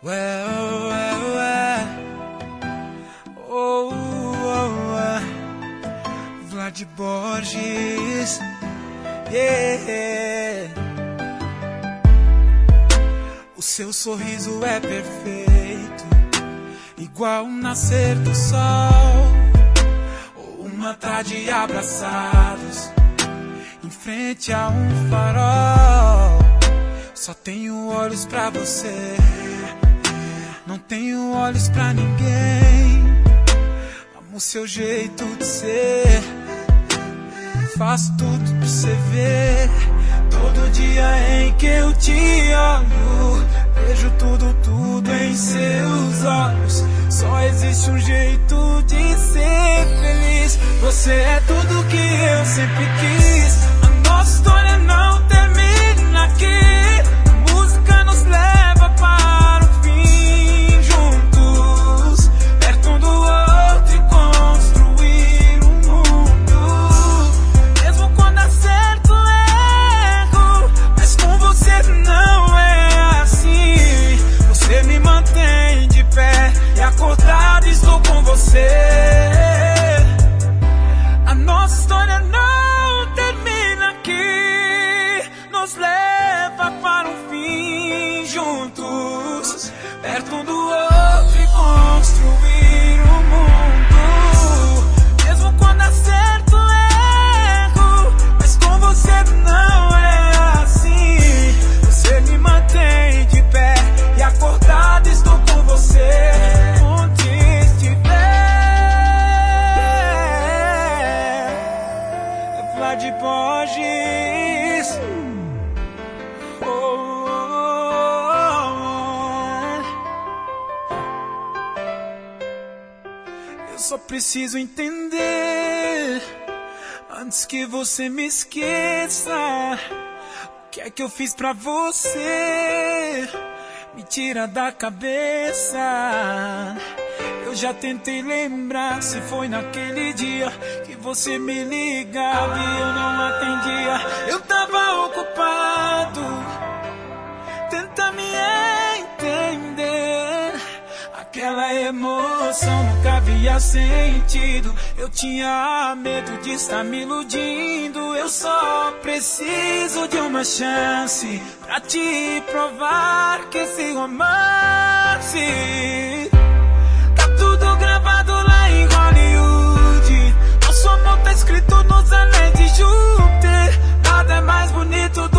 Vlad Borges, yeah. O seu sorriso é perfeito, igual o nascer do sol, ou uma tarde abraçados em frente a um farol. Só tenho olhos pra você, não tenho olhos pra ninguém. Amo seu jeito de ser, faço tudo pra você ver. Todo dia em que eu te olho, vejo tudo em seus olhos. Só existe um jeito de ser feliz. Você é tudo que eu sempre quis. A nossa história não termina aqui. A música nos leva para o fim, juntos, perto um do outro, e construir um mundo. Mesmo quando acerto, erro, mas com você não é assim. Você me mantém de pé e acordado estou com você. A nossa história não termina aqui, nos leva para um fim, juntos, perto um do outro, e construir um mundo. Mesmo quando acerto, erro, mas com você não é assim. Você me mantém de pé e acordado estou com você. Onde estiver, Vlad Borges. Eu só preciso entender, antes que você me esqueça, o que é que eu fiz pra você. Me tira da cabeça. Eu já tentei lembrar se foi naquele dia que você me ligava e eu não atendia. Eu tava ocupado. Tenta me entender. Aquela emoção nunca havia sentido. Eu tinha medo de estar me iludindo. Eu só preciso de uma chance pra te provar que esse romance tá tudo gravado lá em Hollywood. Nosso amor tá escrito nos anéis de Júpiter. Nada é mais bonito